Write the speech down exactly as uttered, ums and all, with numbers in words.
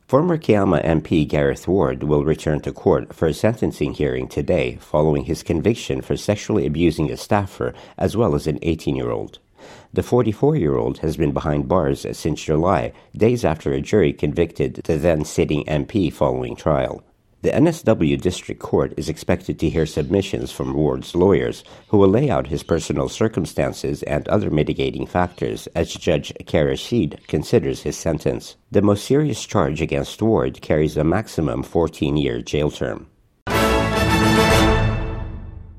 Former Kiama M P Gareth Ward will return to court for a sentencing hearing today following his conviction for sexually abusing a staffer as well as an eighteen-year-old. The forty-four-year-old has been behind bars since July, days after a jury convicted the then-sitting M P following trial. The N S W District Court is expected to hear submissions from Ward's lawyers, who will lay out his personal circumstances and other mitigating factors as Judge Kerashid considers his sentence. The most serious charge against Ward carries a maximum fourteen-year jail term.